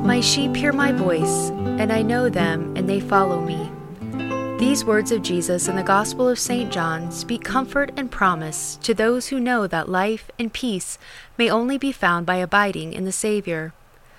My sheep hear my voice, and I know them, and they follow me. These words of Jesus in the Gospel of St. John speak comfort and promise to those who know that life and peace may only be found by abiding in the Savior.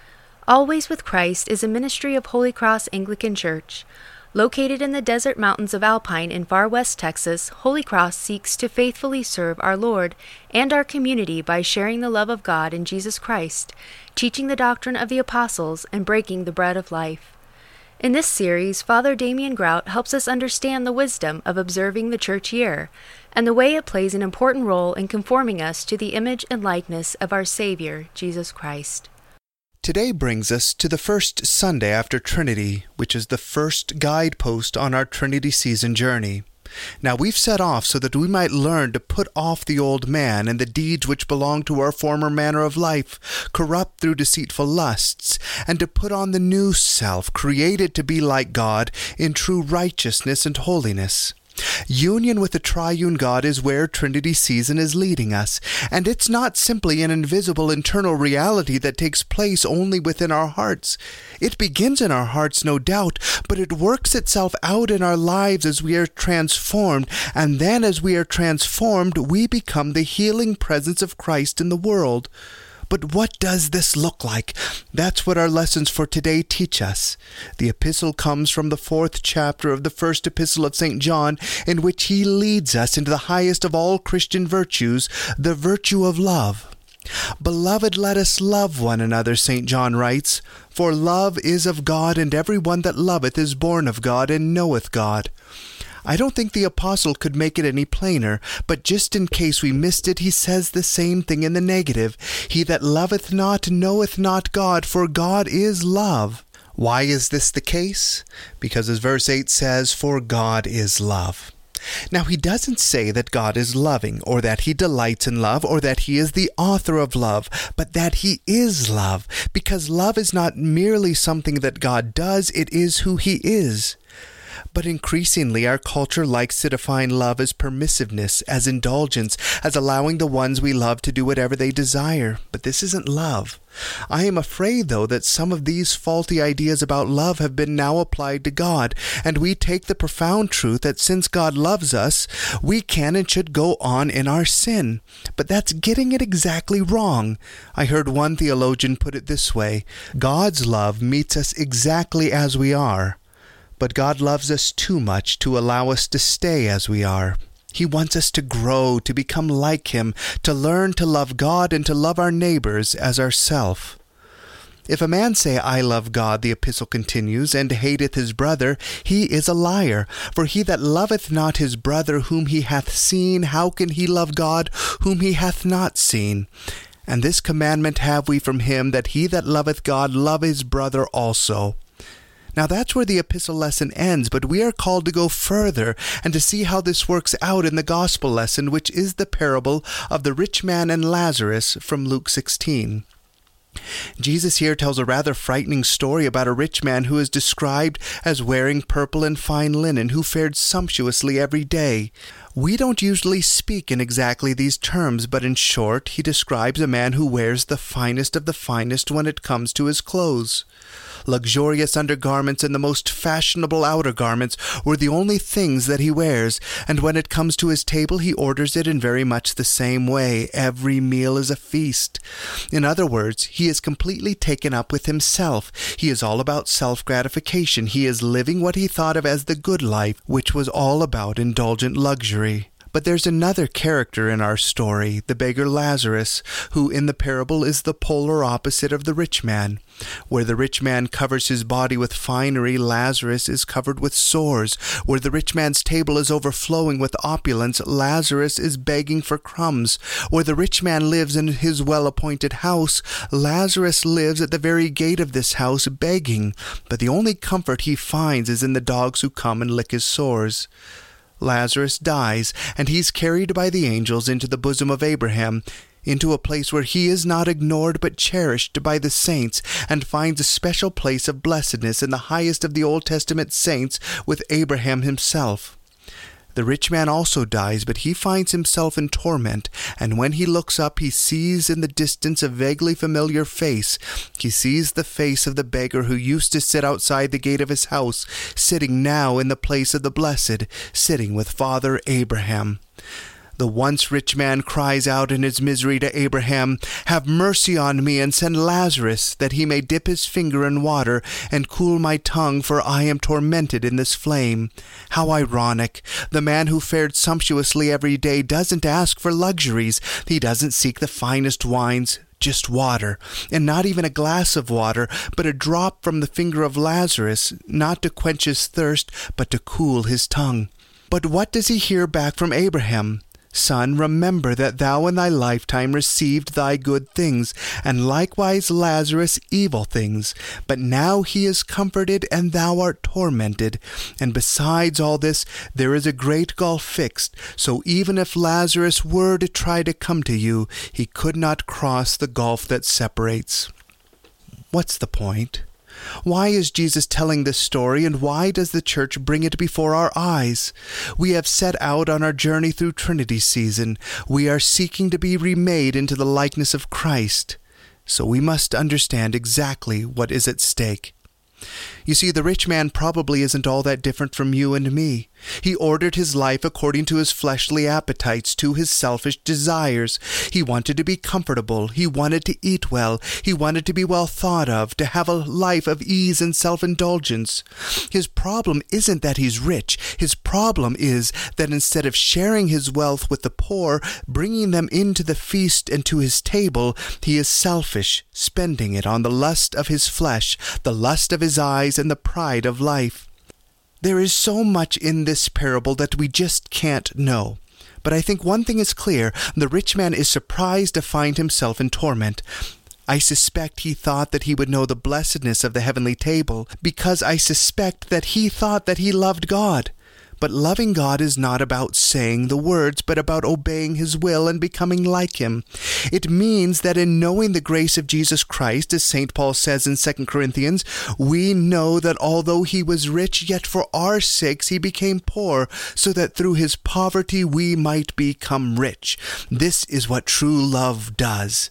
Always with Christ is a ministry of Holy Cross Anglican Church. Located in the desert mountains of Alpine in far west Texas, Holy Cross seeks to faithfully serve our Lord and our community by sharing the love of God in Jesus Christ, teaching the doctrine of the apostles, and breaking the bread of life. In this series, Father Damien Grout helps us understand the wisdom of observing the church year and the way it plays an important role in conforming us to the image and likeness of our Savior, Jesus Christ. Today brings us to the first Sunday after Trinity, which is the first guidepost on our Trinity season journey. Now we've set off so that we might learn to put off the old man and the deeds which belong to our former manner of life, corrupt through deceitful lusts, and to put on the new self, created to be like God in true righteousness and holiness. Union with the triune God is where Trinity season is leading us, and it's not simply an invisible internal reality that takes place only within our hearts. It begins in our hearts, no doubt, but it works itself out in our lives as we are transformed, and then as we are transformed, we become the healing presence of Christ in the world. But what does this look like? That's what our lessons for today teach us. The epistle comes from the 4th chapter of the first epistle of St. John, in which he leads us into the highest of all Christian virtues, the virtue of love. Beloved, let us love one another, St. John writes, for love is of God, and every one that loveth is born of God and knoweth God. I don't think the apostle could make it any plainer, but just in case we missed it, he says the same thing in the negative. He that loveth not knoweth not God, for God is love. Why is this the case? Because as verse 8 says, for God is love. Now, he doesn't say that God is loving, or that he delights in love, or that he is the author of love, but that he is love, because love is not merely something that God does, it is who he is. But increasingly, our culture likes to define love as permissiveness, as indulgence, as allowing the ones we love to do whatever they desire. But this isn't love. I am afraid, though, that some of these faulty ideas about love have been now applied to God, and we take the profound truth that since God loves us, we can and should go on in our sin. But that's getting it exactly wrong. I heard one theologian put it this way: God's love meets us exactly as we are. But God loves us too much to allow us to stay as we are. He wants us to grow, to become like Him, to learn to love God and to love our neighbors as ourself. If a man say, I love God, the epistle continues, and hateth his brother, he is a liar. For he that loveth not his brother whom he hath seen, how can he love God whom he hath not seen? And this commandment have we from him, that he that loveth God love his brother also. Now that's where the epistle lesson ends, but we are called to go further and to see how this works out in the gospel lesson, which is the parable of the rich man and Lazarus from Luke 16. Jesus here tells a rather frightening story about a rich man who is described as wearing purple and fine linen, who fared sumptuously every day. We don't usually speak in exactly these terms, but in short, he describes a man who wears the finest of the finest when it comes to his clothes. Luxurious undergarments and the most fashionable outer garments were the only things that he wears, and when it comes to his table he orders it in very much the same way. Every meal is a feast. In other words, he is completely taken up with himself. He is all about self-gratification. He is living what he thought of as the good life, which was all about indulgent luxury. But there's another character in our story, the beggar Lazarus, who in the parable is the polar opposite of the rich man. Where the rich man covers his body with finery, Lazarus is covered with sores. Where the rich man's table is overflowing with opulence, Lazarus is begging for crumbs. Where the rich man lives in his well-appointed house, Lazarus lives at the very gate of this house begging. But the only comfort he finds is in the dogs who come and lick his sores. Lazarus dies, and he's carried by the angels into the bosom of Abraham, into a place where he is not ignored but cherished by the saints, and finds a special place of blessedness in the highest of the Old Testament saints with Abraham himself. The rich man also dies, but he finds himself in torment, and when he looks up, he sees in the distance a vaguely familiar face. He sees the face of the beggar who used to sit outside the gate of his house, sitting now in the place of the blessed, sitting with Father Abraham. The once rich man cries out in his misery to Abraham, "Have mercy on me, and send Lazarus, that he may dip his finger in water and cool my tongue, for I am tormented in this flame." How ironic! The man who fared sumptuously every day doesn't ask for luxuries. He doesn't seek the finest wines. Just water, and not even a glass of water, but a drop from the finger of Lazarus, not to quench his thirst, but to cool his tongue. But what does he hear back from Abraham? "Son, remember that thou in thy lifetime received thy good things, and likewise Lazarus evil things. But now he is comforted, and thou art tormented. And besides all this, there is a great gulf fixed, so even if Lazarus were to try to come to you, he could not cross the gulf that separates." What's the point? Why is Jesus telling this story, and why does the church bring it before our eyes? We have set out on our journey through Trinity season. We are seeking to be remade into the likeness of Christ. So we must understand exactly what is at stake. You see, the rich man probably isn't all that different from you and me. He ordered his life according to his fleshly appetites, to his selfish desires. He wanted to be comfortable. He wanted to eat well. He wanted to be well thought of, to have a life of ease and self-indulgence. His problem isn't that he's rich. His problem is that instead of sharing his wealth with the poor, bringing them into the feast and to his table, he is selfish, spending it on the lust of his flesh, the lust of his eyes, and the pride of life. There is so much in this parable that we just can't know. But I think one thing is clear. The rich man is surprised to find himself in torment. I suspect he thought that he would know the blessedness of the heavenly table, because I suspect that he thought that he loved God. But loving God is not about saying the words, but about obeying His will and becoming like Him. It means that in knowing the grace of Jesus Christ, as St. Paul says in 2 Corinthians, we know that although He was rich, yet for our sakes He became poor, so that through His poverty we might become rich. This is what true love does.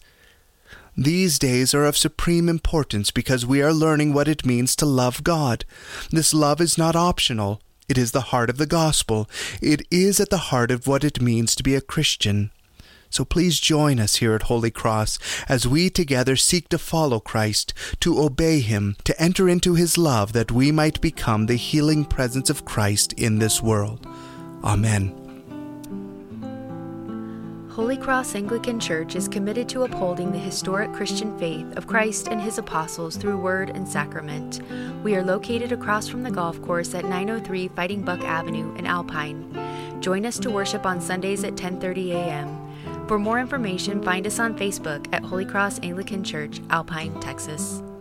These days are of supreme importance because we are learning what it means to love God. This love is not optional. It is the heart of the gospel. It is at the heart of what it means to be a Christian. So please join us here at Holy Cross as we together seek to follow Christ, to obey Him, to enter into His love that we might become the healing presence of Christ in this world. Amen. Holy Cross Anglican Church is committed to upholding the historic Christian faith of Christ and His apostles through word and sacrament. We are located across from the golf course at 903 Fighting Buck Avenue in Alpine. Join us to worship on Sundays at 10:30 a.m. For more information, find us on Facebook at Holy Cross Anglican Church, Alpine, Texas.